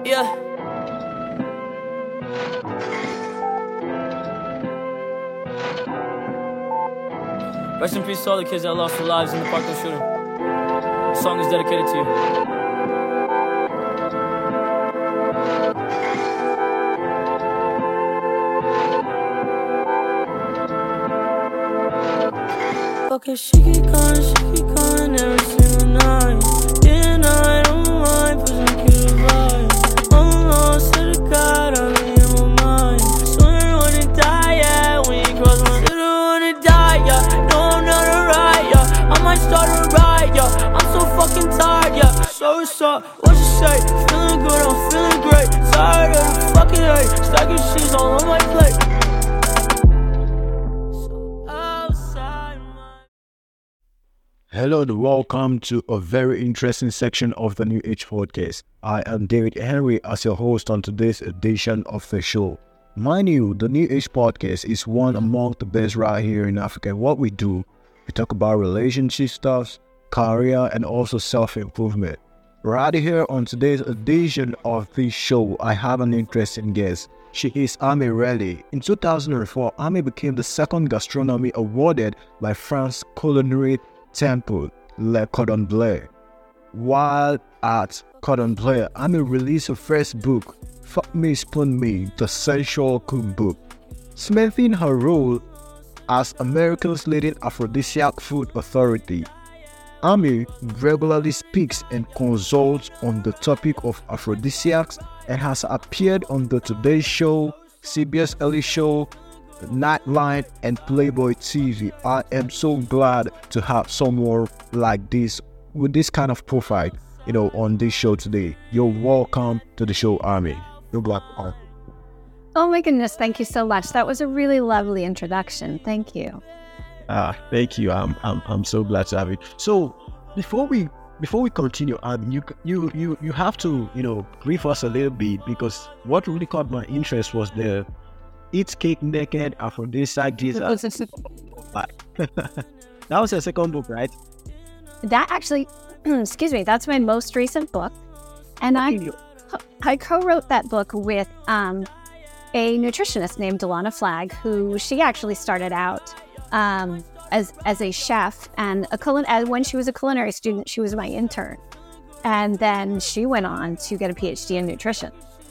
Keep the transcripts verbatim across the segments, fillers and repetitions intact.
Yeah. Rest in peace to all the kids that lost their lives in the Parkland shooting. The song is dedicated to you. Okay, she keep calling, she keep calling every single night. Yeah, and I don't mind pushing cute vibes. I'm lost to the God, I'm in my mind. Swear wanna die, yeah, when you cross my city, wanna die, yeah. No, I'm not alright, yeah. I might start a riot, yeah. I'm so fucking tired, yeah. So what's up, what you say? Feeling good, I'm feeling great. Tired of the fucking hate. Stacking shit all on my plate. Hello and welcome to a very interesting section of the New Age Podcast. I am David Henry as your host on today's edition of the show. Mind you, the New Age Podcast is one among the best right here in Africa. What we do, we talk about relationship stuff, career, and also self-improvement. Right here on today's edition of this show, I have an interesting guest. She is Amy Relly. In two thousand four, Amy became the second gastronomy awarded by France Culinary Temple, Le Cordon Bleu. While at Cordon Bleu, Amy released her first book, Fuck Me Spoon Me, the sensual cookbook, cementing her role as America's leading aphrodisiac food authority. Amy regularly speaks and consults on the topic of aphrodisiacs and has appeared on the Today Show, C B S Early Show, Nightline, and Playboy T V. I am so glad to have someone like this with this kind of profile, you know, on this show today. You're welcome to the show, Amy. You're black. Oh my goodness, thank you so much. That was a really lovely introduction. Thank you. Ah, thank you. I'm I'm I'm so glad to have you. So before we before we continue, um, you you you you have to you know brief us a little bit, because what really caught my interest was the Eat Cake Naked Aphrodisiac Jesus. That was your second book, right? That actually, excuse me, that's my most recent book. And I I co-wrote that book with um, a nutritionist named Delana Flagg, who she actually started out um, as as a chef. And a culin- as, when she was a culinary student, she was my intern. And then she went on to get a P H D in nutrition.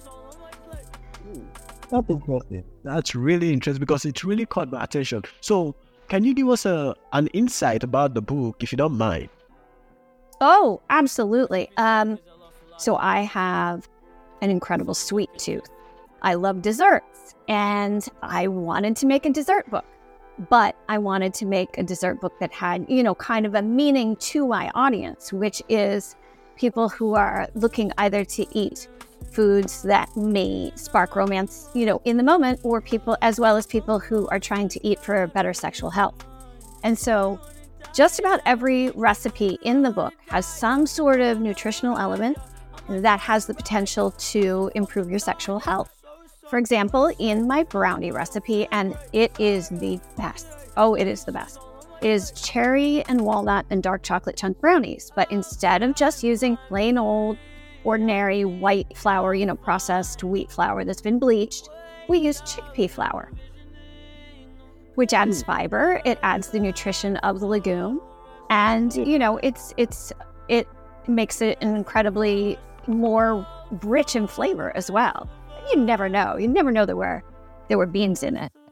That's interesting. That's really interesting because it really caught my attention. So, can you give us a an insight about the book, if you don't mind? Oh, absolutely. Um, so I have an incredible sweet tooth. I love desserts, and I wanted to make a dessert book, but I wanted to make a dessert book that had, you know, kind of a meaning to my audience, which is people who are looking either to eat foods that may spark romance, you know, in the moment, or people, as well as people who are trying to eat for better sexual health. And so just about every recipe in the book has some sort of nutritional element that has the potential to improve your sexual health. For example, in my brownie recipe, and it is the best. Oh, it is the best. It is cherry and walnut and dark chocolate chunk brownies. But instead of just using plain old ordinary white flour, you know, processed wheat flour that's been bleached, we use chickpea flour, which adds fiber. It adds the nutrition of the legume, and you know, it's it's it makes it incredibly more rich in flavor as well. You never know. You never know there were there were beans in it.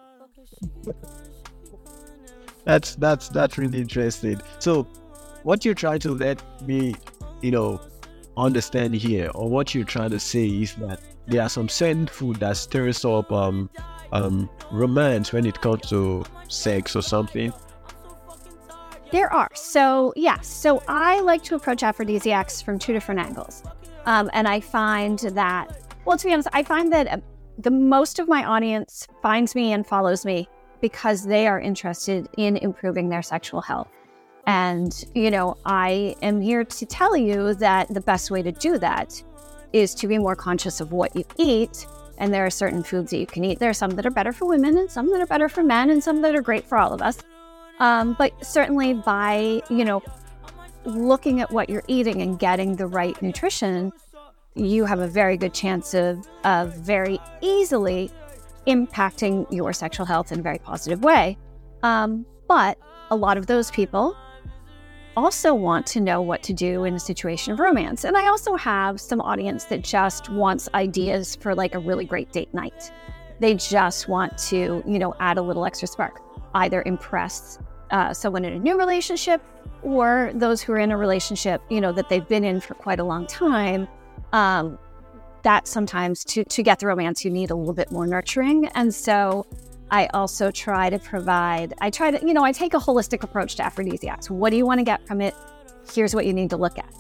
That's that's that's really interesting. So, what you're trying to let me, you know, understand here, or what you're trying to say, is that there are some certain food that stirs up um um romance when it comes to sex or something. There are. So yes. So I like to approach aphrodisiacs from two different angles, um, and I find that, well, to be honest, I find that uh, the most of my audience finds me and follows me because they are interested in improving their sexual health. And, you know, I am here to tell you that the best way to do that is to be more conscious of what you eat. And there are certain foods that you can eat. There are some that are better for women and some that are better for men and some that are great for all of us. Um, but certainly by, you know, looking at what you're eating and getting the right nutrition, you have a very good chance of, of very easily impacting your sexual health in a very positive way. Um, but a lot of those people also want to know what to do in a situation of romance. And I also have some audience that just wants ideas for like a really great date night. They just want to, you know, add a little extra spark, either impress uh, someone in a new relationship or those who are in a relationship, you know, that they've been in for quite a long time. Um, that sometimes to, to get the romance, you need a little bit more nurturing. And so I also try to provide, I try to, you know, I take a holistic approach to aphrodisiacs. What do you want to get from it? Here's what you need to look at.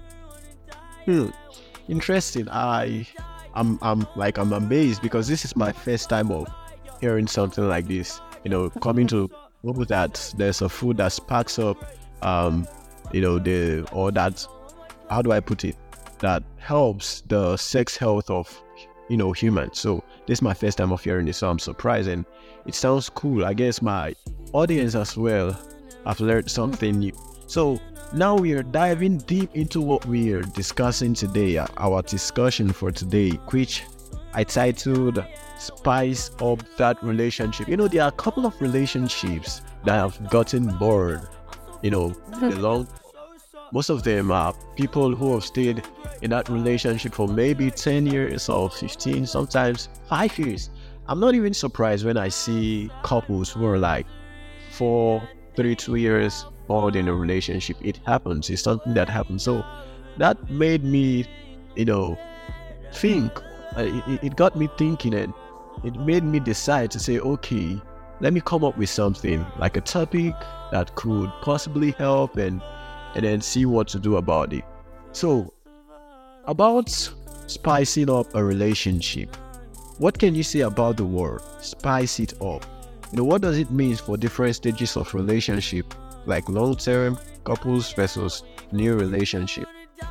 Hmm. Interesting. I, I'm, I'm like, I'm amazed because this is my first time of hearing something like this. You know, coming to know that there's a food that sparks up, um, you know, the, or that, how do I put it? That helps the sex health of, you know, humans. So this is my first time of hearing this, so I'm surprised and it sounds cool. I guess my audience as well have learned something new. So now we are diving deep into what we are discussing today, our discussion for today, which I titled Spice Up That Relationship. You know, there are a couple of relationships that have gotten bored, you know, the long most of them are people who have stayed in that relationship for maybe ten years or fifteen, sometimes five years. I'm not even surprised when I see couples who are like four, three, two years old in a relationship. It happens. It's something that happens. So that made me, you know, think. Uh, it, it got me thinking, and it made me decide to say, okay, let me come up with something like a topic that could possibly help and and then see what to do about it. So, about spicing up a relationship, what can you say about the word spice it up? You know, what does it mean for different stages of relationship, like long-term couples versus new relationship?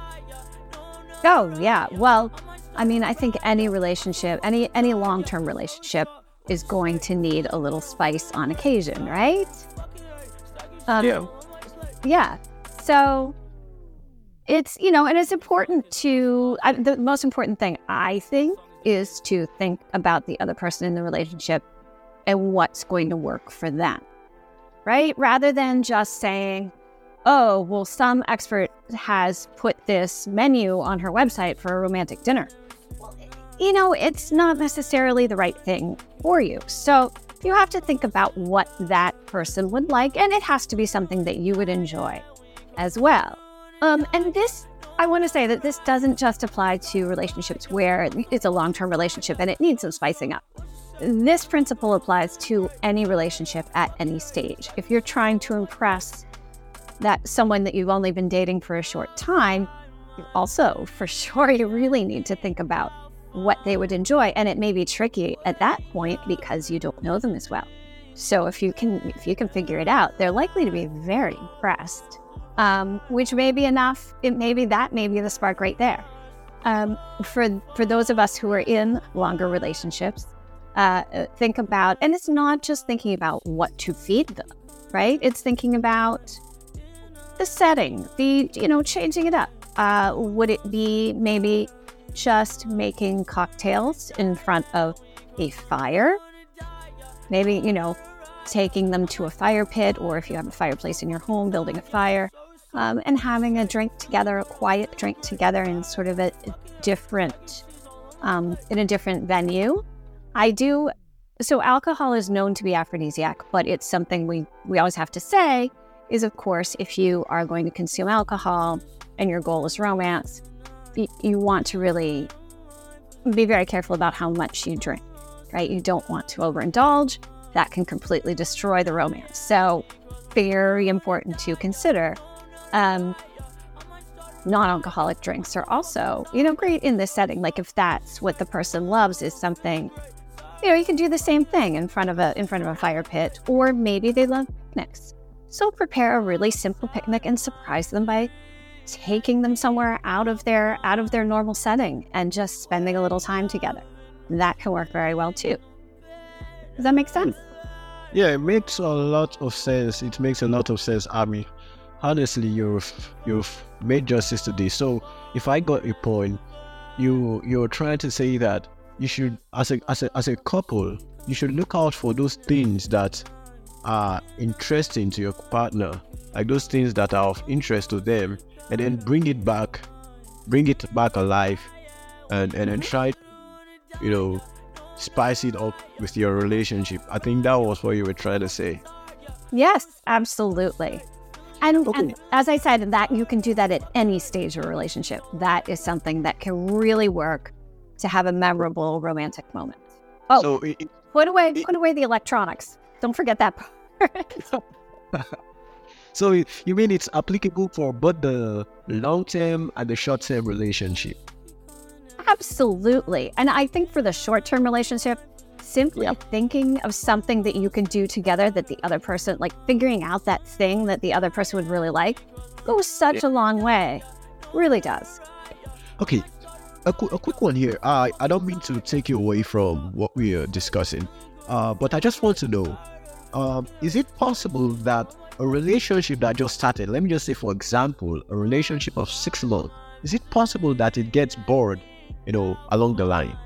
Oh, yeah. Well, I mean, I think any relationship, any any long-term relationship is going to need a little spice on occasion, right? Um, yeah. Yeah. So it's, you know, and it's important to, I, the most important thing I think is to think about the other person in the relationship and what's going to work for them, right? Rather than just saying, oh, well, some expert has put this menu on her website for a romantic dinner. Well, you know, it's not necessarily the right thing for you. So you have to think about what that person would like, and it has to be something that you would enjoy as well. Um, and this, I want to say that this doesn't just apply to relationships where it's a long-term relationship and it needs some spicing up. This principle applies to any relationship at any stage. If you're trying to impress that someone that you've only been dating for a short time, you also, for sure, you really need to think about what they would enjoy. And it may be tricky at that point because you don't know them as well. So if you can, if you can figure it out, they're likely to be very impressed. Um, which may be enough. It may be that may be the spark right there. Um, for for those of us who are in longer relationships, uh, think about, and it's not just thinking about what to feed them, right? It's thinking about the setting, the, you know, changing it up. Uh, would it be maybe just making cocktails in front of a fire? Maybe, you know, taking them to a fire pit, or if you have a fireplace in your home, building a fire. Um, and having a drink together, a quiet drink together in sort of a different, um, in a different venue. I do, so alcohol is known to be aphrodisiac, but it's something we, we always have to say is, of course, if you are going to consume alcohol and your goal is romance, you, you want to really be very careful about how much you drink, right? You don't want to overindulge. That can completely destroy the romance. So very important to consider. Um, non-alcoholic drinks are also, you know, great in this setting. Like if that's what the person loves is something, you know, you can do the same thing in front of a in front of a fire pit, or maybe they love picnics. So prepare a really simple picnic and surprise them by taking them somewhere out of their out of their normal setting and just spending a little time together. That can work very well too. Does that make sense? Yeah, it makes a lot of sense. It makes a lot of sense, Ami. Honestly, you've you've made justice to this. So if I got your point, you you're trying to say that you should, as a as a as a couple, you should look out for those things that are interesting to your partner, like those things that are of interest to them, and then bring it back, bring it back alive, and and then try, you know, spice it up with your relationship. I think that was what you were trying to say. Yes, absolutely. And, Okay. and as I said, that you can do that at any stage of a relationship. That is something that can really work to have a memorable romantic moment. Oh, So it, it- put away, it- put away the electronics. Don't forget that part. so you you mean it's applicable for both the long-term and the short-term relationship? Absolutely. And I think for the short-term relationship, simply Yeah. thinking of something that you can do together that the other person, like figuring out that thing that the other person would really like, goes such a long way. Really does. Okay, a, qu- a quick one here. I I don't mean to take you away from what we are discussing, uh, but I just want to know, um, is it possible that a relationship that just started, let me just say for example, a relationship of six months, is it possible that it gets bored, you know, along the line?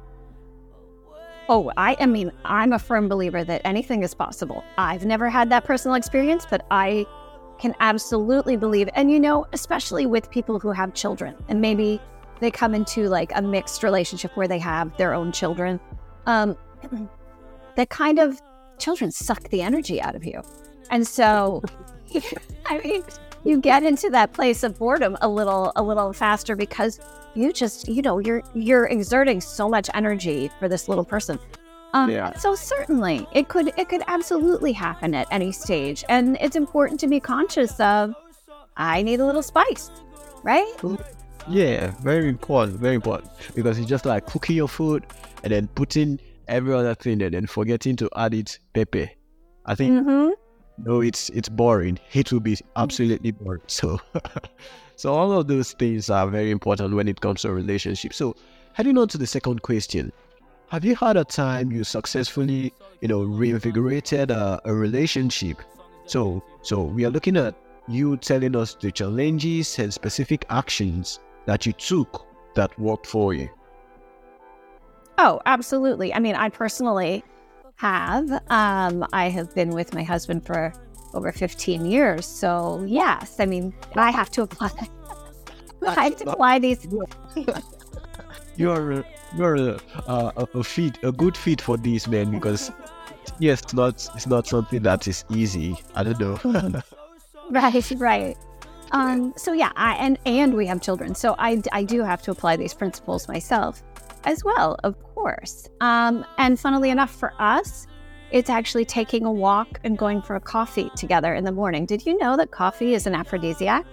Oh, I, I mean, I'm a firm believer that anything is possible. I've never had that personal experience, but I can absolutely believe, and you know, especially with people who have children, and maybe they come into like a mixed relationship where they have their own children, um, that kind of children suck the energy out of you. And so, I mean, you get into that place of boredom a little, a little faster because you just, you know, you're you're exerting so much energy for this little person. Um, Yeah. So certainly, it could it could absolutely happen at any stage, and it's important to be conscious of. I need a little spice, right? Yeah, very important, very important. Because it's just like cooking your food and then putting every other thing and then forgetting to add it pepper. I think Mm-hmm. no, it's it's boring. It will be absolutely boring. So, so all of those things are very important when it comes to a relationship. So, heading on to the second question, have you had a time you successfully, you know, reinvigorated a, a relationship? So, so we are looking at you telling us the challenges and specific actions that you took that worked for you. Oh, absolutely. I mean, I personally have. Um, I have been with my husband for over fifteen years. So, yes, I mean, I have to apply. I have to apply these. You're a, you're a, a, a fit, a good fit for this, man, because yes, it's not it's not something that is easy. I don't know. Right, right. Um, so, yeah, I, and, and we have children. So I, I do have to apply these principles myself as well, of course. Um, and funnily enough, for us, it's actually taking a walk and going for a coffee together in the morning. Did you know that coffee is an aphrodisiac?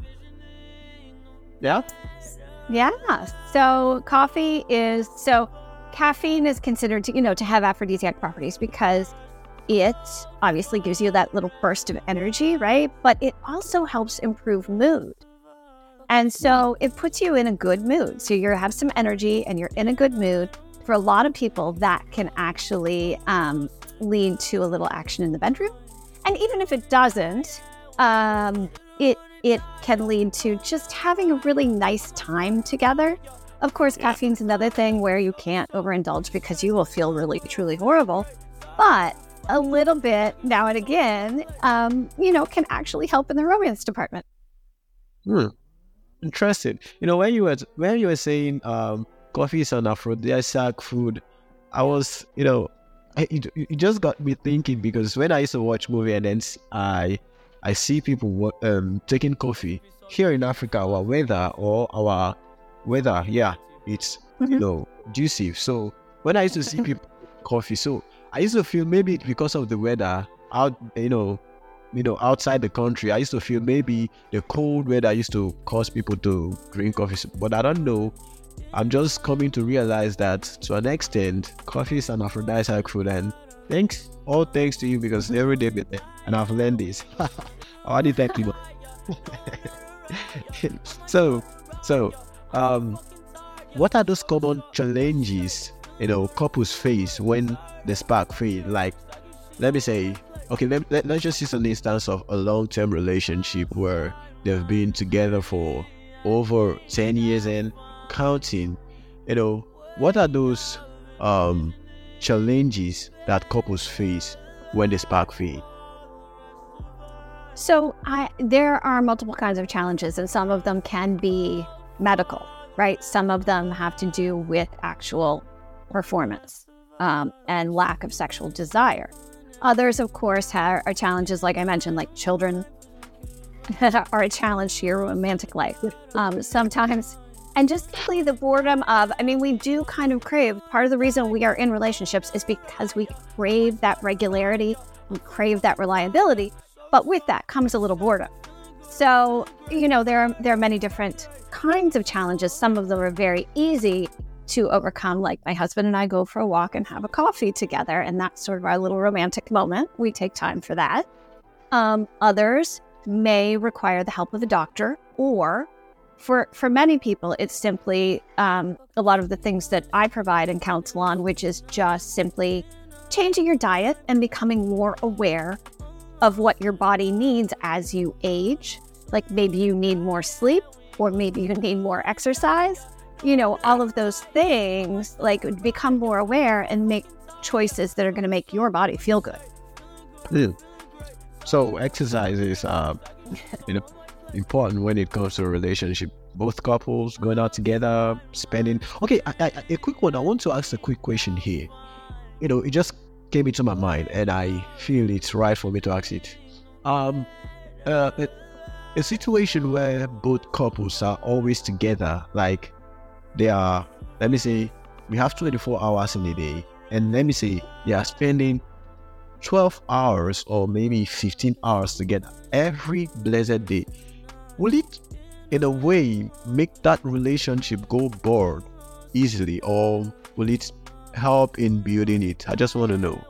Yeah. Yeah. So coffee is, so caffeine is considered to, you know, to have aphrodisiac properties because it obviously gives you that little burst of energy, right? But it also helps improve mood. And so it puts you in a good mood. So you have some energy and you're in a good mood. For a lot of people, that can actually um, lead to a little action in the bedroom. And even if it doesn't, um, it it can lead to just having a really nice time together. Of course, caffeine's another thing where you can't overindulge because you will feel really, truly horrible. But a little bit now and again, um, you know, can actually help in the romance department. Hmm. Interesting. You know, when you were when you were saying um, coffee is an aphrodisiac food, I was, you know, I, it, it just got me thinking because when I used to watch movie and then I I see people um, taking coffee here in Africa, our weather or our weather, yeah, it's Mhm. you know juicy. So when I used to see people coffee, so I used to feel maybe it's because of the weather out, you know. You know, outside the country, I used to feel maybe the cold weather used to cause people to drink coffee, but I don't know. I'm just coming to realize that to an extent, coffee is an aphrodisiac food, and thanks, all thanks to you because every day with them, and I've learned this. How do you thank people? so, so, um, what are those common challenges you know couples face when the spark fades? Like, let me say. Okay, let, let, let's just use an instance of a long-term relationship where they've been together for over ten years and counting, you know, what are those um, challenges that couples face when the spark fade? So I, there are multiple kinds of challenges, and some of them can be medical, right? Some of them have to do with actual performance um, and lack of sexual desire. Others, of course, have, are challenges, like I mentioned, like children are a challenge to your romantic life. Um, sometimes, and just simply the boredom of, I mean, we do kind of crave, part of the reason we are in relationships is because we crave that regularity, we crave that reliability, but with that comes a little boredom. So, you know, there are, there are many different kinds of challenges. Some of them are very easy to overcome, like my husband and I go for a walk and have a coffee together, and that's sort of our little romantic moment. We take time for that. Um, others may require the help of a doctor, or for for many people, it's simply um, a lot of the things that I provide and counsel on, which is just simply changing your diet and becoming more aware of what your body needs as you age. Like maybe you need more sleep, or maybe you need more exercise. You know, all of those things, like become more aware and make choices that are going to make your body feel good. Mm. So exercise is, uh, you know, important when it comes to a relationship. Both couples going out together, spending. Okay, I, I, a quick one. I want to ask a quick question here. You know, it just came into my mind, and I feel it's right for me to ask it. Um, uh, a, a situation where both couples are always together, like they are. Let me say, we have twenty-four hours in a day, and let me say they are spending twelve hours or maybe fifteen hours together every blessed day. Will it, in a way, make that relationship go bored easily, or will it help in building it? I just want to know.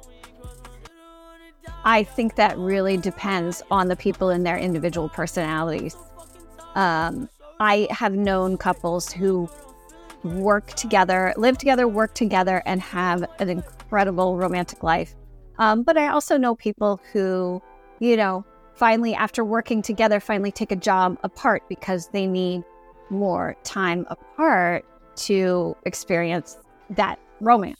I think that really depends on the people and their individual personalities. Um, I have known couples who work together, live together, work together, and have an incredible romantic life. Um, but I also know people who, you know, finally, after working together, finally take a job apart because they need more time apart to experience that romance.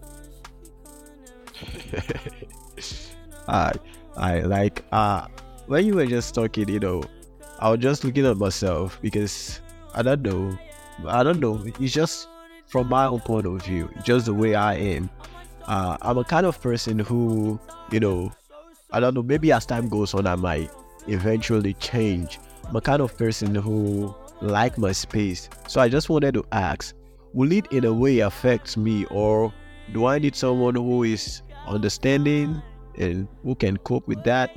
I, I like, uh, when you were just talking, you know, I was just looking at myself because I don't know, I don't know, it's just from my own point of view, just the way I am. Uh, I'm a kind of person who, you know, I don't know, maybe as time goes on, I might eventually change. I'm a kind of person who like my space. So I just wanted to ask, will it in a way affect me, or do I need someone who is understanding and who can cope with that?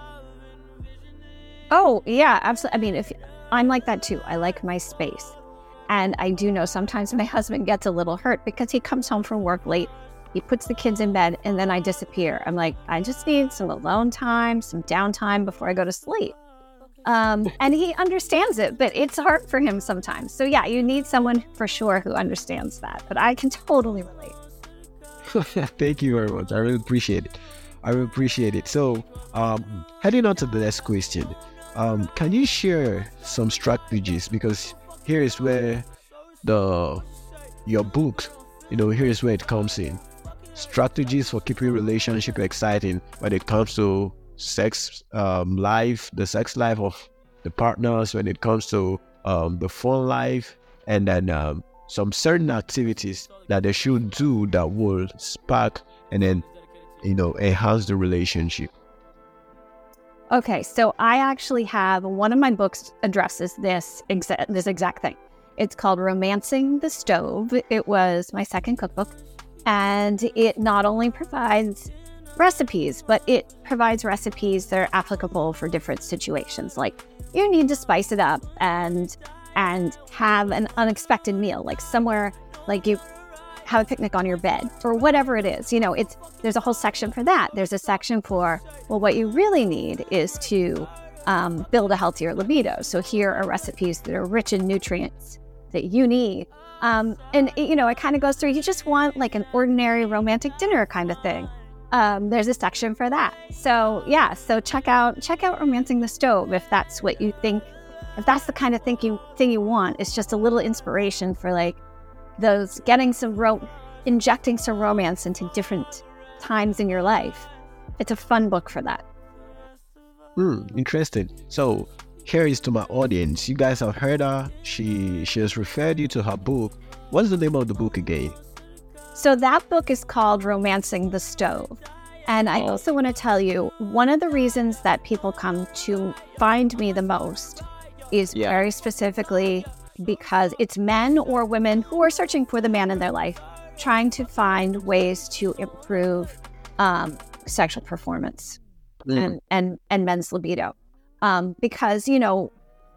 Oh, yeah, absolutely. I mean, if I'm like that too. I like my space. And I do know sometimes my husband gets a little hurt because he comes home from work late. He puts the kids in bed, and then I disappear. I'm like, I just need some alone time, some downtime before I go to sleep. Um, and he understands it, but it's hard for him sometimes. So yeah, you need someone for sure who understands that. But I can totally relate. Thank you very much. I really appreciate it. I really appreciate it. So um, heading on to the next question, um, can you share some strategies? Because here is where the your book, you know, here is where it comes in. Strategies for keeping relationship exciting when it comes to sex um, life, the sex life of the partners, when it comes to um, the fun life, and then um, some certain activities that they should do that will spark and then, you know, enhance the relationship. Okay, so I actually have, one of my books addresses this exa- this exact thing. It's called Romancing the Stove. It was my second cookbook. And it not only provides recipes, but it provides recipes that are applicable for different situations. Like you need to spice it up and and have an unexpected meal, like somewhere, like you have a picnic on your bed or whatever it is. You know, it's there's a whole section for that. There's a section for, well, what you really need is to um, build a healthier libido. So here are recipes that are rich in nutrients that you need. Um, and, you know, it kind of goes through, you just want like an ordinary romantic dinner kind of thing. Um, there's a section for that. So, yeah, so check out check out Romancing the Stove if that's what you think if that's the kind of thing you, thing you want, it's just a little inspiration for like those getting some ro- injecting some romance into different times in your life. It's a fun book for that. Hmm, interesting. So here is to my audience. You guys have heard her. She she has referred you to her book. What's the name of the book again? So that book is called Romancing the Stove. And I also want to tell you, one of the reasons that people come to find me the most is Yeah. very specifically because it's men or women who are searching for the man in their life, trying to find ways to improve um, sexual performance Mm. and, and, and men's libido. Um, because, you know,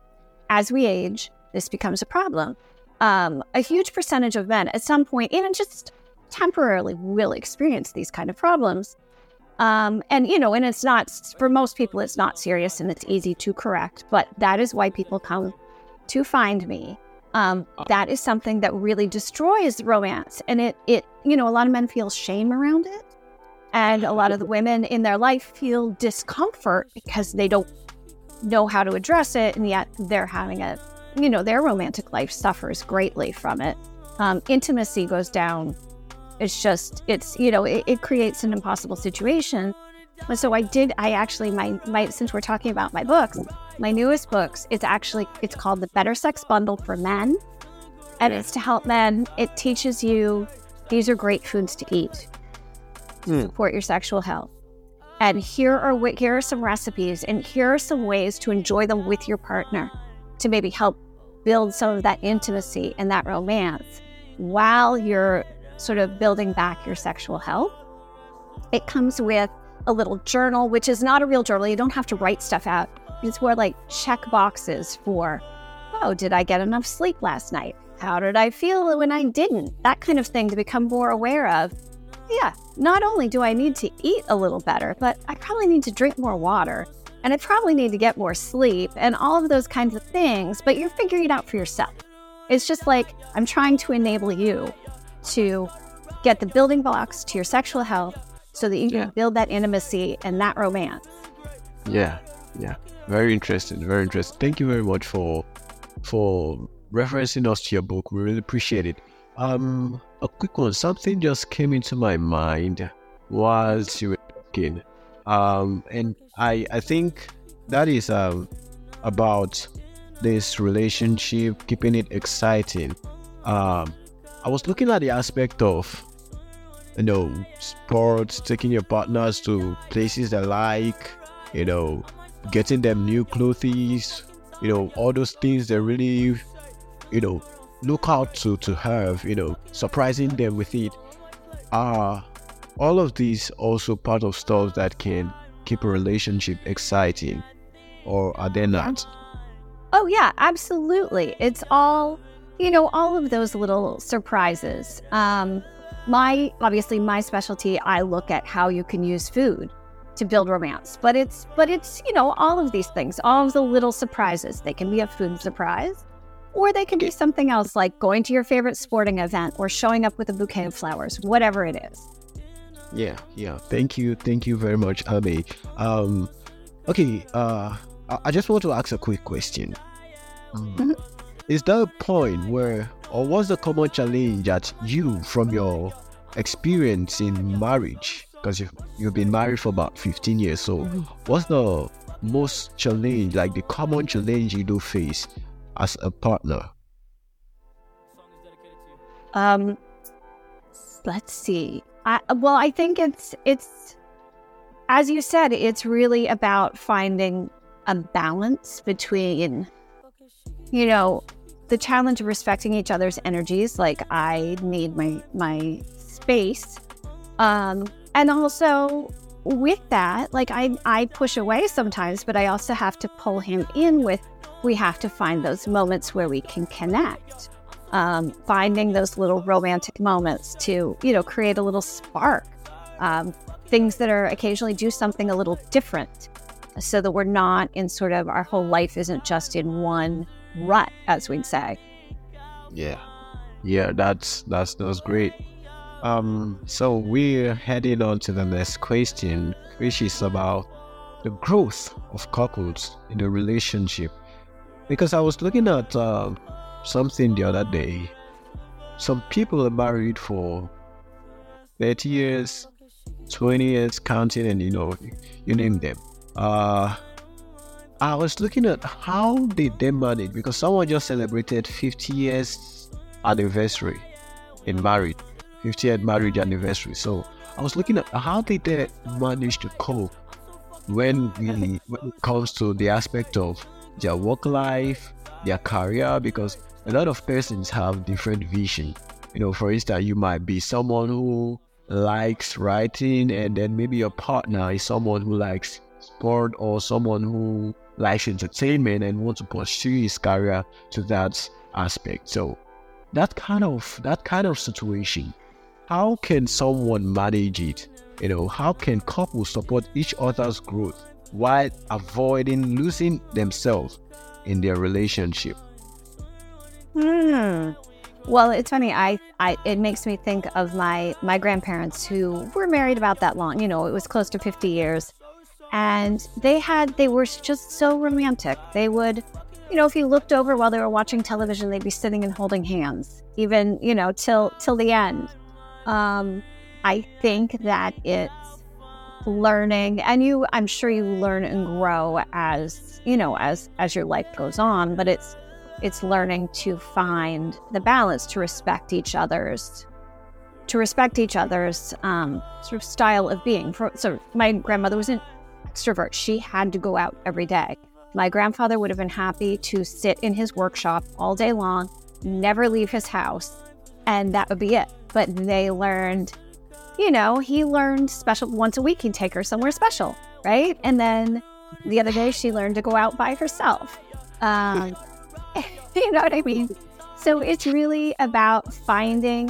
as we age, this becomes a problem. Um, a huge percentage of men at some point, even just temporarily, will experience these kind of problems. Um, and, you know, and it's not, for most people, it's not serious and it's easy to correct, but that is why people come to find me. Um, that is something that really destroys romance. And it, it, you know, a lot of men feel shame around it. And a lot of the women in their life feel discomfort because they don't know how to address it. And yet they're having a, you know, their romantic life suffers greatly from it. Um, intimacy goes down. It's just, it's, you know, it, it creates an impossible situation. And so I did, I actually, my, my, since we're talking about my books, my newest books, it's actually, it's called The Better Sex Bundle for Men. And it's to help men. It teaches you, these are great foods to eat to Mm. support your sexual health. And here are, wh- here are some recipes, and here are some ways to enjoy them with your partner to maybe help build some of that intimacy and that romance while you're sort of building back your sexual health. It comes with a little journal, which is not a real journal. You don't have to write stuff out. It's more like check boxes for, oh, did I get enough sleep last night? How did I feel when I didn't? That kind of thing to become more aware of. Yeah, not only do I need to eat a little better, but I probably need to drink more water, and I probably need to get more sleep, and all of those kinds of things, but you're figuring it out for yourself. It's just like, I'm trying to enable you to get the building blocks to your sexual health so that you can Yeah. build that intimacy and that romance. Yeah, yeah. Very interesting, very interesting. Thank you very much for for referencing us to your book. We really appreciate it. Um, a quick one. Something just came into my mind whilst you were talking. Um, and I I think that is um about this relationship, keeping it exciting. Um, I was looking at the aspect of, you know, sports, taking your partners to places they like, you know, getting them new clothes, you know, all those things they really, you know, look out to to have, you know, surprising them with it. Are all of these also part of stuff that can keep a relationship exciting, or are they not? Oh, yeah, absolutely. It's all, you know, all of those little surprises. Um, my, obviously, my specialty, I look at how you can use food to build romance. But it's, but it's, you know, all of these things, all of the little surprises. They can be a food surprise, or they can be something else like going to your favorite sporting event or showing up with a bouquet of flowers, whatever it is. Yeah, yeah. Thank you, thank you very much, Ame. Um, okay. Uh, I, I just want to ask a quick question. Um, Mhm. Is there a point where, or what's the common challenge that you, from your experience in marriage, because you've you've been married for about fifteen years, so what's the most challenge, like the common challenge you do face as a partner? Um, let's see. I, well, I think it's, it's, as you said, it's really about finding a balance between, you know, the challenge of respecting each other's energies. Like, I need my, my space. Um, and also with that, like I, I push away sometimes, but I also have to pull him in with, we have to find those moments where we can connect. Um, finding those little romantic moments to, you know, create a little spark. Um, things that are occasionally do something a little different so that we're not in sort of, our whole life isn't just in one rut, as we'd say. Yeah, yeah, that's that's that's great. Um, so we're heading on to the next question, which is about the growth of couples in a relationship. Because I was looking at uh, something the other day. Some people are married for thirty years, twenty years, counting, and you know, you name them. Uh, I was looking at how did they manage, because someone just celebrated fifty years anniversary in marriage, fiftieth marriage anniversary. So I was looking at how did they manage to cope when, we, when it comes to the aspect of their work life, their career, because a lot of persons have different vision. You know, for instance, you might be someone who likes writing, and then maybe your partner is someone who likes sport, or someone who likes entertainment and wants to pursue his career to that aspect. So that kind of that kind of situation, how can someone manage it? You know, how can couples support each other's growth while avoiding losing themselves in their relationship? Hmm. Well, it's funny. I, I, it makes me think of my my grandparents who were married about that long. You know, it was close to fifty years, and they had they were just so romantic. They would, you know, if you looked over while they were watching television, they'd be sitting and holding hands, even, you know, till till the end. Um, I think that it's learning, and you, I'm sure you learn and grow as, you know, as as your life goes on, but it's it's learning to find the balance, to respect each other's, to respect each other's um, sort of style of being. For, so my grandmother was an extrovert. She had to go out every day. My grandfather would have been happy to sit in his workshop all day long, never leave his house, and that would be it. But they learned, you know, he learned special once a week. He'd take her somewhere special, right? And then the other day she learned to go out by herself. Um, you know what I mean? So it's really about finding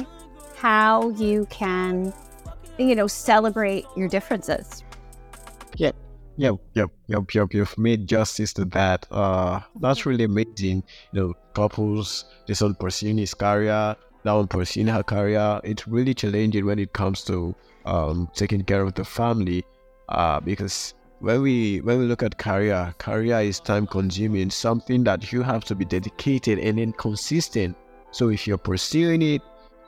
how you can, you know, celebrate your differences. Yep, yep, yep, yep, yep. You've made justice to that. Uh, that's really amazing. You know, couples, this one pursuing his career, that one pursuing her career. It's really challenging when it comes to um taking care of the family. Uh, because when we when we look at career, career is time consuming, something that you have to be dedicated and then consistent. So if you're pursuing it,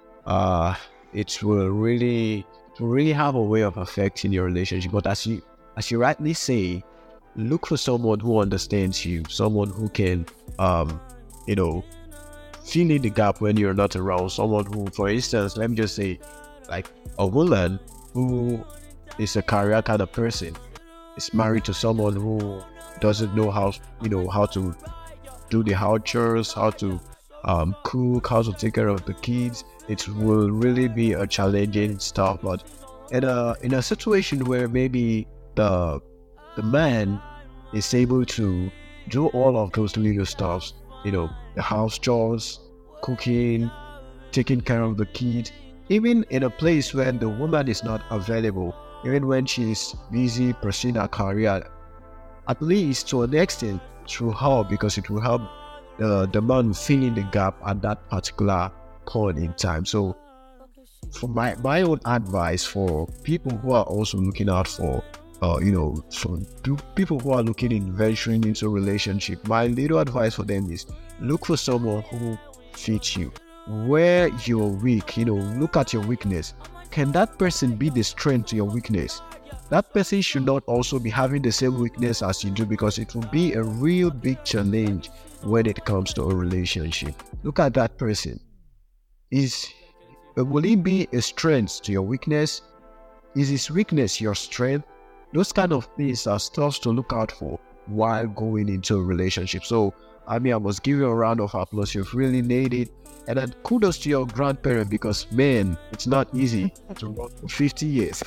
uh, it will really, it will really have a way of affecting your relationship. But as you as you rightly say, look for someone who understands you, someone who can, um, you know, fill in the gap when you're not around. Someone who, for instance, let me just say, like a woman who is a career kind of person, is married to someone who doesn't know how, you know, how to do the house chores, how to um, cook, how to take care of the kids. It will really be a challenging stuff. But in a in a situation where maybe the the man is able to do all of those little stuff, you know, the house chores, cooking, taking care of the kids, even in a place where the woman is not available, even when she's busy pursuing her career, at least to an extent, through her, because it will help the, the man fill in the gap at that particular point in time. So, for my, my own advice for people who are also looking out for, uh, you know, for people who are looking in venturing into a relationship, my little advice for them is look for someone who fits you. Where you're weak, you know, look at your weakness. Can that person be the strength to your weakness? That person should not also be having the same weakness as you do, because it will be a real big challenge when it comes to a relationship. Look at that person. Is will he be a strength to your weakness? Is his weakness your strength? Those kind of things are stuff to look out for while going into a relationship. So, I mean, I must give you a round of applause. You've really nailed it. And then kudos to your grandparent, because, man, it's not easy to work for fifty years.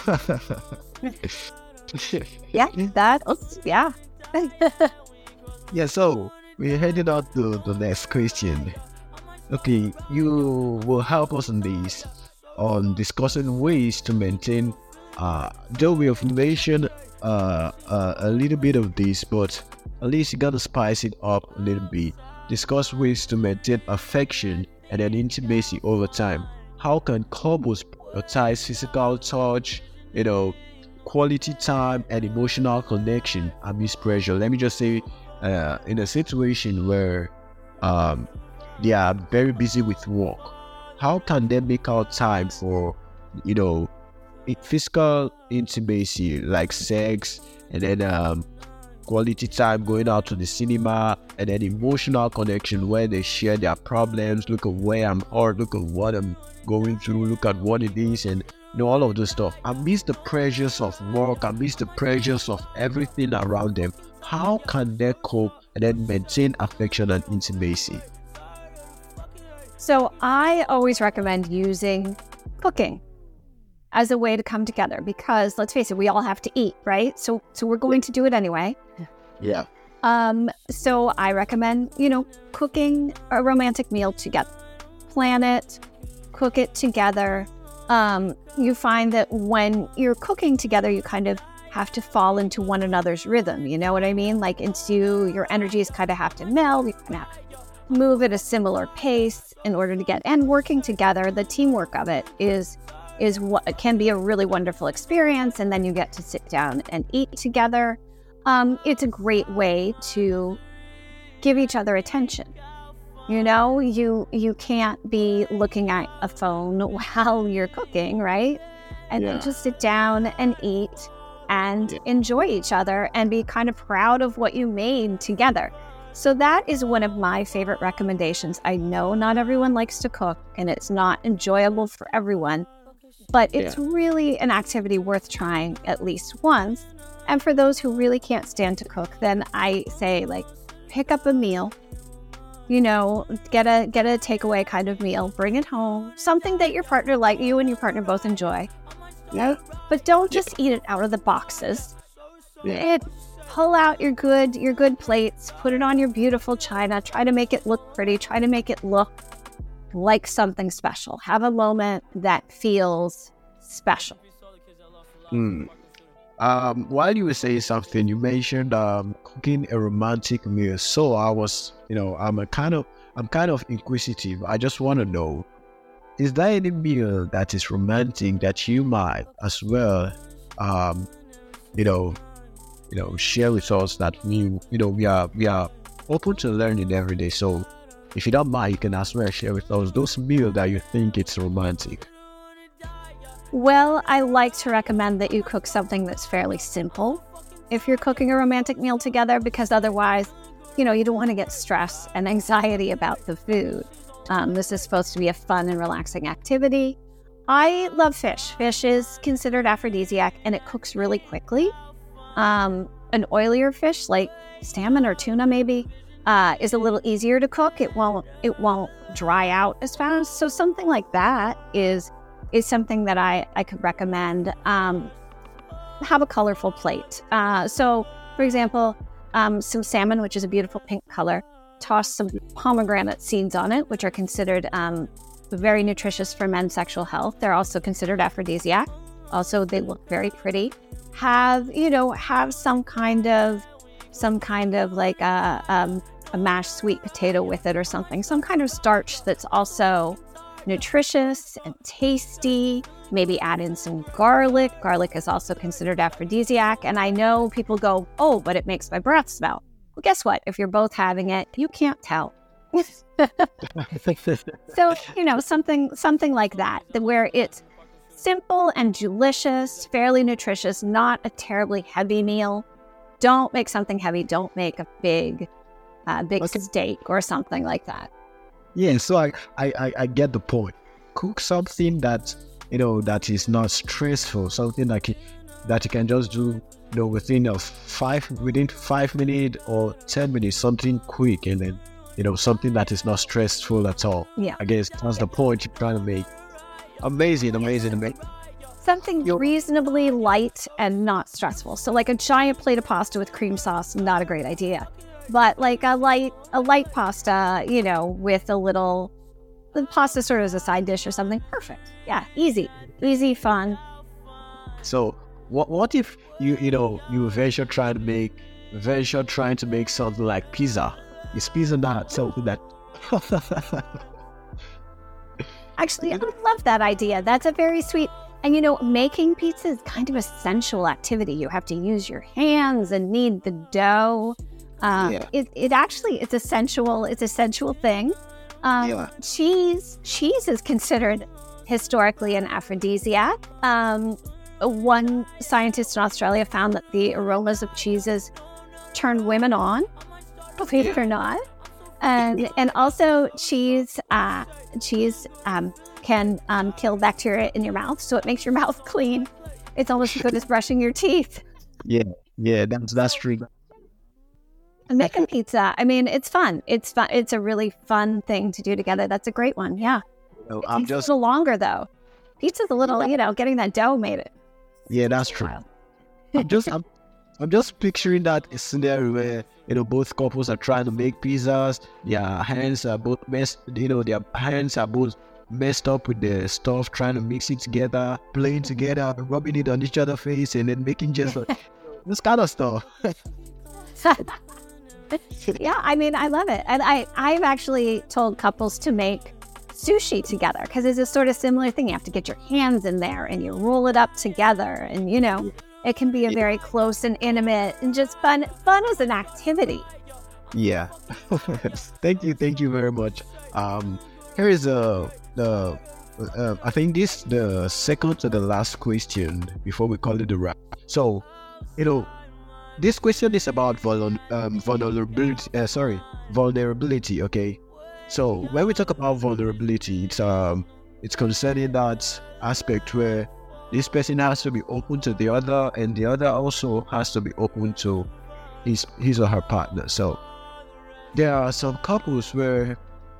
Yeah, that, yeah. Yeah, so we're heading on to the next question. Okay, you will help us on this, on discussing ways to maintain, uh, though we have mentioned uh, uh, a little bit of this, but at least you gotta spice it up a little bit. Discuss ways to maintain affection and an intimacy over time. How can couples prioritize physical touch, you know, quality time and emotional connection amidst pressure? Let me just say, uh, in a situation where um, they are very busy with work, how can they make out time for, you know, physical intimacy like sex, and then um, quality time going out to the cinema, and then emotional connection where they share their problems, look at where I'm hurt, look at what I'm going through, look at what it is, and you know, all of those stuff. Amidst the pressures of work, amidst the pressures of everything around them, how can they cope and then maintain affection and intimacy? So I always recommend using cooking as a way to come together, because let's face it, we all have to eat, right? So so we're going to do it anyway. Yeah. Um, so I recommend, you know, cooking a romantic meal together. Plan it, cook it together. Um, you find that when you're cooking together, you kind of have to fall into one another's rhythm. You know what I mean? Like into your energies kind of have to meld. You kind of have to move at a similar pace in order to get, and working together, the teamwork of it is is what can be a really wonderful experience. And then you get to sit down and eat together. Um, it's a great way to give each other attention. You know, you you can't be looking at a phone while you're cooking, right? And Yeah. then just sit down and eat and Yeah. enjoy each other and be kind of proud of what you made together. So that is one of my favorite recommendations. I know not everyone likes to cook and it's not enjoyable for everyone, but it's really an activity worth trying at least once. And for those who really can't stand to cook, then I say, like, pick up a meal, you know, get a get a takeaway kind of meal, bring it home, something that your partner, like you and your partner both enjoy. Yeah. But don't just eat it out of the boxes. Yeah. It, pull out your good your good plates, put it on your beautiful china, try to make it look pretty, try to make it look like something special. Have a moment that feels special. Hmm. Um, while you were saying something, you mentioned um, cooking a romantic meal. So I was, you know, I'm a kind of, I'm kind of inquisitive. I just want to know, is there any meal that is romantic that you might as well, um, you know, you know, share with us that we, you know, we are, we are open to learning every day. So if you don't mind, you can as well share with us those meals that you think it's romantic. Well, I like to recommend that you cook something that's fairly simple if you're cooking a romantic meal together, because otherwise, you know, you don't want to get stress and anxiety about the food. Um, this is supposed to be a fun and relaxing activity. I love fish. Fish is considered aphrodisiac and it cooks really quickly. Um, an oilier fish like salmon or tuna maybe uh, is a little easier to cook. It won't it won't dry out as fast. So something like that is is something that I, I could recommend. Um, have a colorful plate. Uh, so, for example, um, some salmon, which is a beautiful pink color. Toss some pomegranate seeds on it, which are considered um, very nutritious for men's sexual health. They're also considered aphrodisiac. Also, they look very pretty. Have, you know, have some kind of, some kind of like a, um, a mashed sweet potato with it or something. Some kind of starch that's also nutritious and tasty. Maybe add in some garlic. Garlic is also considered aphrodisiac. And I know people go, oh, but it makes my breath smell. Well, guess what? If you're both having it, you can't tell. So, you know, something something like that, that where it's simple and delicious, fairly nutritious, not a terribly heavy meal. Don't make something heavy. Don't make a big, uh, big Okay. steak or something like that. Yeah, so I, I, I, I get the point. Cook something that, you know, that is not stressful, something that you, that you can just do, you know, within a five within five minutes or ten minutes, something quick, and then, you know, something that is not stressful at all. Yeah. I guess that's the point you're trying to make. Amazing, amazing, amazing. Something Yo- reasonably light and not stressful. So like a giant plate of pasta with cream sauce, not a great idea. But like a light, a light pasta, you know, with a little, the pasta sort of as a side dish or something. Perfect. Yeah, easy, easy, fun. So what what if you you know you venture trying to make venture trying to make something like pizza? Is pizza not something that Actually, I love that idea. That's a very sweet. And you know, making pizza is kind of a sensual activity. You have to use your hands and knead the dough. Um, Yeah. it, it actually, it's a sensual, it's a sensual thing. Um, Yeah. Cheese, cheese is considered historically an aphrodisiac. Um, one scientist in Australia found that the aromas of cheeses turned women on, believe it or not. And and also cheese, uh, cheese um, can um, kill bacteria in your mouth, so it makes your mouth clean. It's almost as good as brushing your teeth. Yeah, yeah, that's that's true. And making pizza, I mean, it's fun. It's fun. It's a really fun thing to do together. That's a great one. Yeah. No, It I'm takes just a little longer though. Pizza's a little, you know, getting that dough made it. yeah, that's true. I'm just I'm, I'm just picturing that scenario where you know both couples are trying to make pizzas. Their hands are both messed. You know, their hands are both messed up with the stuff, trying to mix it together, playing together, rubbing it on each other's face, and then making just like, this kind of stuff. Yeah, I mean, I love it. And I, I've actually told couples to make sushi together because it's a sort of similar thing. You have to get your hands in there and you roll it up together. And, you know, it can be a very close and intimate and just fun, fun as an activity. Yeah. Thank you. Thank you very much. Um, here is a, the, uh, I think this the second to the last question before we call it a wrap. So, you know, this question is about vul- um, vulnerability. Uh, sorry, vulnerability. Okay. So when we talk about vulnerability, it's um, it's concerning that aspect where this person has to be open to the other, and the other also has to be open to his his or her partner. So there are some couples where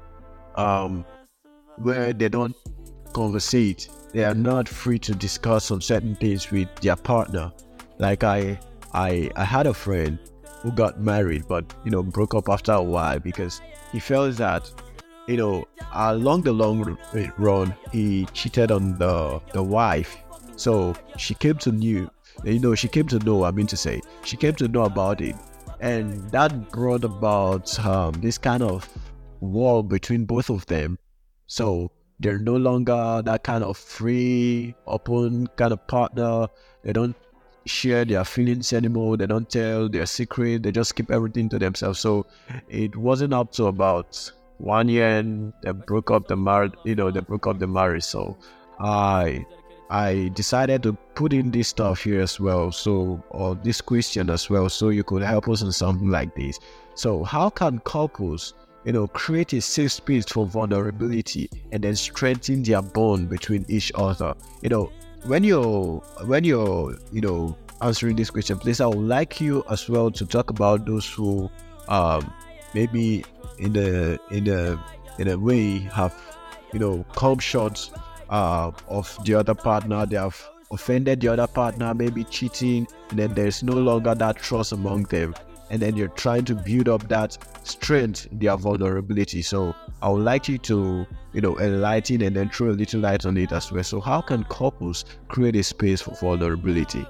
um, where they don't conversate. They are not free to discuss some certain things with their partner. Like I. I, I had a friend who got married but you know broke up after a while because he felt that you know along the long run he cheated on the the wife. So she came to knew you know she came to know I mean to say she came to know about it, and that brought about um, this kind of wall between both of them. So they're no longer that kind of free open kind of partner. They don't share their feelings anymore. They don't tell their secret. They just keep everything to themselves. So it wasn't up to about one year and they broke up the marriage. You know, they broke up the marriage. So I I decided to put in this stuff here as well. So or this question as well, so you could help us in something like this. So how can couples, you know, create a safe space for vulnerability and then strengthen their bond between each other? You know. When you're, when you're, you know, answering this question, please, I would like you as well to talk about those who, um, maybe in a, in a, in a way have, you know, come short, uh, of the other partner. They have offended the other partner, maybe cheating, and then there's no longer that trust among them. And then you're trying to build up that strength in their vulnerability. So I would like you to, you know, enlighten and then throw a little light on it as well. So how can couples create a space for vulnerability?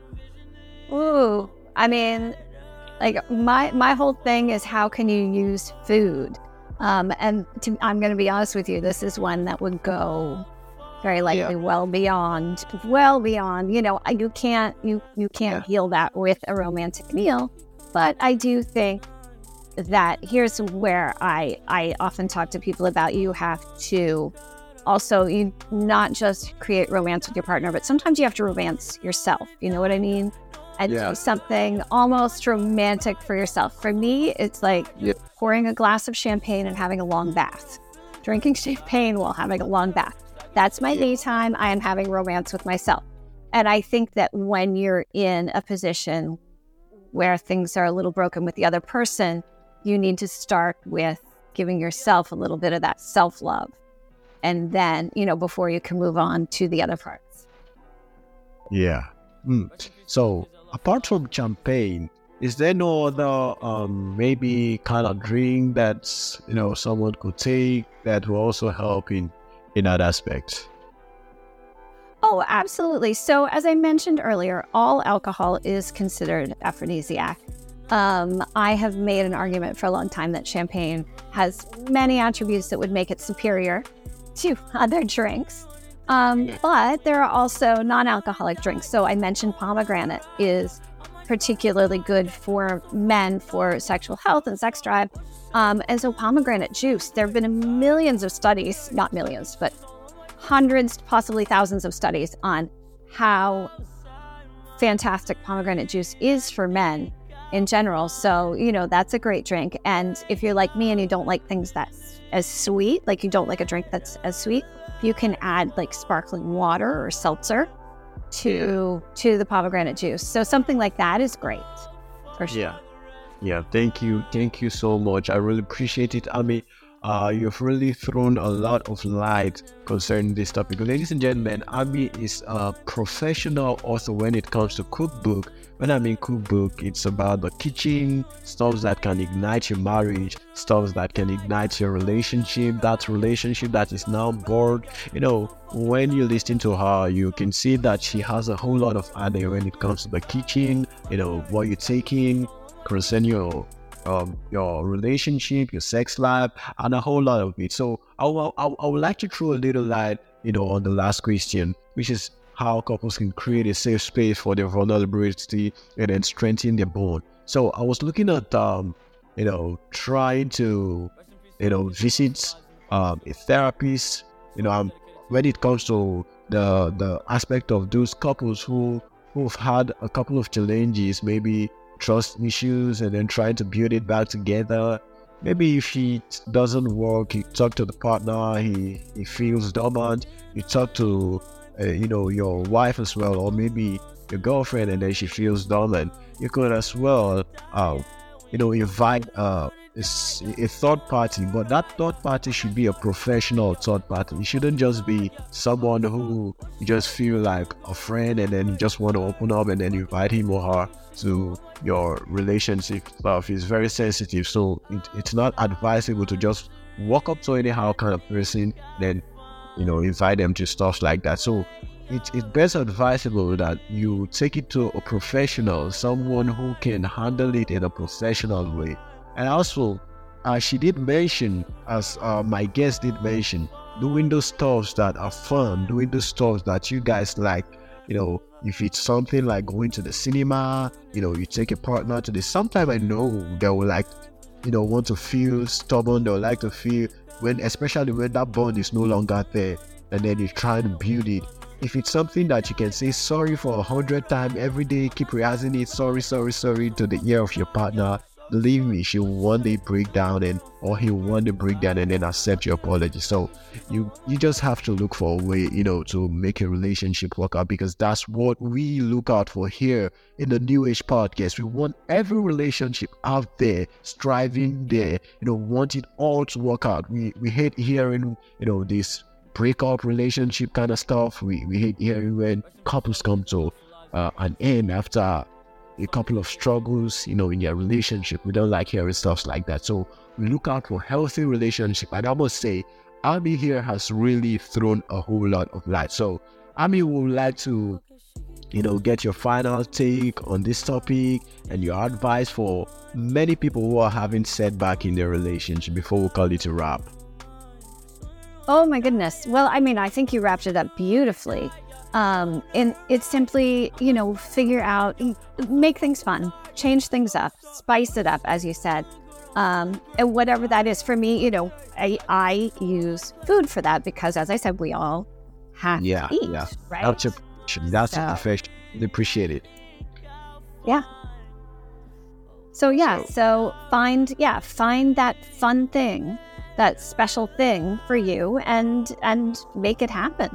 Ooh, I mean, like my my whole thing is how can you use food? Um, and to, I'm going to be honest with you, this is one that would go very likely Yeah. well beyond, well beyond. You know, you can't you you can't Yeah. heal that with a romantic meal. But I do think that here's where I I often talk to people about. You have to also you not just create romance with your partner, but sometimes you have to romance yourself. You know what I mean? And Yeah. do something almost romantic for yourself. For me, it's like Yeah. pouring a glass of champagne and having a long bath. Drinking champagne while having a long bath. That's my daytime. I am having romance with myself. And I think that when you're in a position where things are a little broken with the other person, you need to start with giving yourself a little bit of that self-love. And then, you know, before you can move on to the other parts. Yeah. Mm. So apart from champagne, is there no other um, maybe kind of drink that, you know, someone could take that will also help in, in that aspect? Oh, absolutely. So as I mentioned earlier, all alcohol is considered aphrodisiac. Um, I have made an argument for a long time that champagne has many attributes that would make it superior to other drinks. Um, but there are also non-alcoholic drinks. So I mentioned pomegranate is particularly good for men for sexual health and sex drive. Um, and so pomegranate juice, there have been millions of studies, not millions, but hundreds, possibly thousands of studies on how fantastic pomegranate juice is for men in general. So, you know, that's a great drink. And if you're like me and you don't like things that's as sweet, like you don't like a drink that's as sweet, you can add like sparkling water or seltzer to to the pomegranate juice. So something like that is great. For sure. Yeah. Yeah. Thank you. Thank you so much. I really appreciate it, Ami. Uh, you've really thrown a lot of light concerning this topic. Ladies and gentlemen, Ami is a professional author when it comes to cookbook. When I mean cookbook, it's about the kitchen, stuff that can ignite your marriage, stuff that can ignite your relationship, that relationship that is now born. You know, when you listen to her, you can see that she has a whole lot of idea when it comes to the kitchen, you know, what you're taking, concerning your Um, your relationship, your sex life, and a whole lot of it. So I, I, I would like to throw a little light, you know, on the last question, which is how couples can create a safe space for their vulnerability and then strengthen their bond. So I was looking at, um, you know, trying to, you know, visit um, a therapist, you know, um, when it comes to the the aspect of those couples who who've had a couple of challenges, maybe trust issues, and then trying to build it back together. Maybe if it doesn't work, you talk to the partner, he, he feels dormant, you talk to uh, you know, your wife as well, or maybe your girlfriend, and then she feels dormant. You could as well uh, you know, invite uh, a, a third party, but that third party should be a professional third party. It shouldn't just be someone who you just feel like a friend and then you just want to open up and then you invite him or her to your relationship stuff. Is very sensitive, so it, it's not advisable to just walk up to anyhow kind of person, then, you know, invite them to stuff like that. So it, it's best advisable that you take it to a professional, someone who can handle it in a professional way. And also, uh, she did mention, as uh, my guest did mention, doing those stuffs that are fun, doing those stuffs that you guys like. You know, if it's something like going to the cinema, you know, you take a partner to this. Sometimes I know they will like, you know, want to feel stubborn. They'll like to feel when, especially when that bond is no longer there, and then you try to build it. If it's something that you can say sorry for a hundred times every day, keep rehearsing it, sorry, sorry, sorry, to the ear of your partner, believe me, she'll one day break down, and or he'll one day break down and then accept your apology. So you you just have to look for a way, you know, to make a relationship work out, because that's what we look out for here in the New Age Podcast. We want every relationship out there, striving there, you know, want it all to work out. We we hate hearing, you know, this breakup relationship kind of stuff. We we hate hearing when couples come to uh, an end after a couple of struggles, you know, in their relationship. We don't like hearing stuff like that. So we look out for healthy relationship. And I must say, Ami here has really thrown a whole lot of light. So Ami would like to, you know, get your final take on this topic and your advice for many people who are having setback in their relationship before we call it a wrap. Oh my goodness. Well, I mean, I think you wrapped it up beautifully. Um, and it's simply, you know, figure out, make things fun, change things up, spice it up, as you said. Um, and whatever that is for me, you know, I, I use food for that because, as I said, we all have yeah, to eat, yeah. right? That's a profession. That's so, a profession. I appreciate it. Yeah. So, yeah, so, so find, yeah, find that fun thing, that special thing for you, and and make it happen.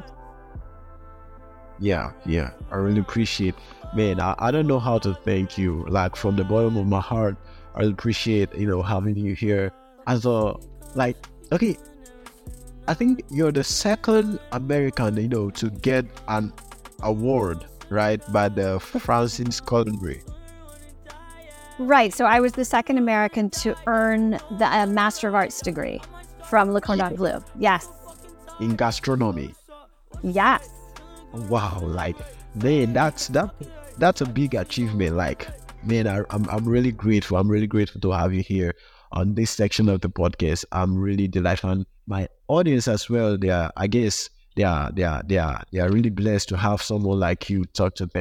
Yeah, yeah, I really appreciate, man, I, I don't know how to thank you, like from the bottom of my heart. I really appreciate, you know, having you here as a, like, okay, I think you're the second American, you know, to get an award, right, by the Francis Culinary. Right, so I was the second American to earn the uh, Master of Arts degree from Le Cordon Bleu. Yes. In gastronomy. Yes. Wow, like, man, that's that that's a big achievement. Like, man, I, I'm I'm really grateful. I'm really grateful to have you here on this section of the podcast. I'm really delighted, and my audience as well. They are, I guess, they are they are they are they are really blessed to have someone like you talk to them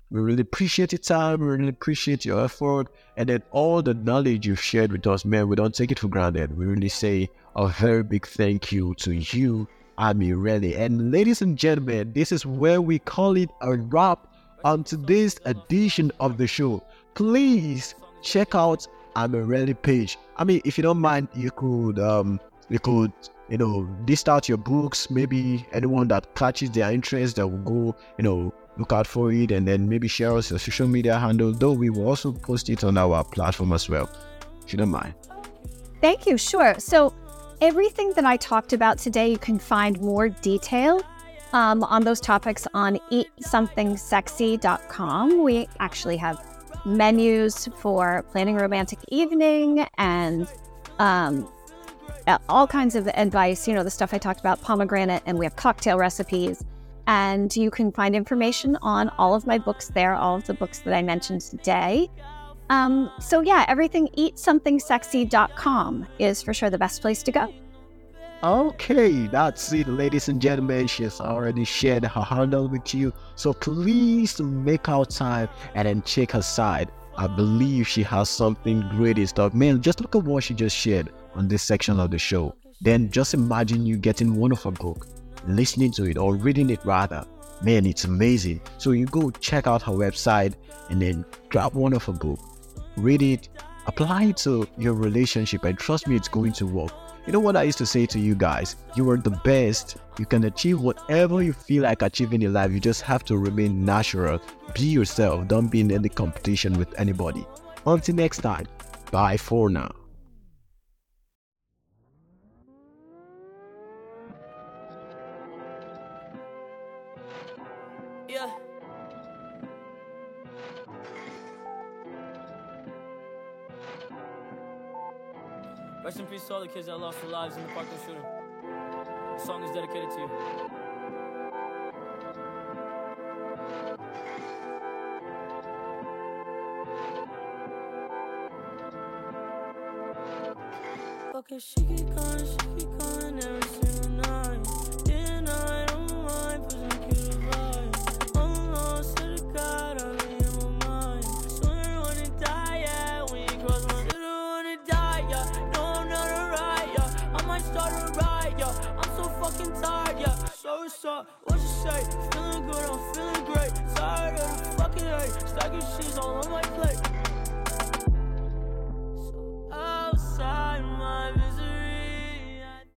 We really appreciate your time. We really appreciate your effort. And then all the knowledge you've shared with us, man, we don't take it for granted. We really say a very big thank you to you, Amirele. And ladies and gentlemen, this is where we call it a wrap on today's edition of the show. Please check out Amirele page. I mean, if you don't mind, you could um you could you know list out your books. Maybe anyone that catches their interest, that will go you know look out for it, and then maybe share us your social media handle. Though we will also post it on our platform as well, if you don't mind. Thank you. Sure. So everything that I talked about today, you can find more detail um, on those topics on eat something sexy dot com. We actually have menus for planning a romantic evening and um, all kinds of advice, you know, the stuff I talked about, pomegranate, and we have cocktail recipes. And you can find information on all of my books there, all of the books that I mentioned today. Um, so yeah, everything eat something sexy dot com is for sure the best place to go. Okay, that's it, ladies and gentlemen. She's already shared her handle with you, so please make out time and then check her side. I believe she has something great in stock. Man, just look at what she just shared on this section of the show. Then just imagine you getting one of her books, listening to it or reading it rather. Man, it's amazing. So you go check out her website and then grab one of her books, read it, apply it to your relationship, and trust me, it's going to work. You know what I used to say to you guys? You are the best. You can achieve whatever you feel like achieving in life. You just have to remain natural. Be yourself. Don't be in any competition with anybody. Until next time, bye for now. Yeah. Rest in peace to all the kids that lost their lives in the Parkland shooting. The song is dedicated to you. Okay, she keep calling, she keep calling every single night. Then I don't mind pushing through the vibe. I'm lost to the God, I'm in my mind. Swear I wanna die, yeah. When you cross my swear I wanna die, yeah. No, I'm not alright, yeah. I might start a riot, yeah. I'm so fucking tired, yeah. So what's up? What you say? Feeling good, I'm feeling great. Tired of the fucking hate. Stacking shit all on my plate.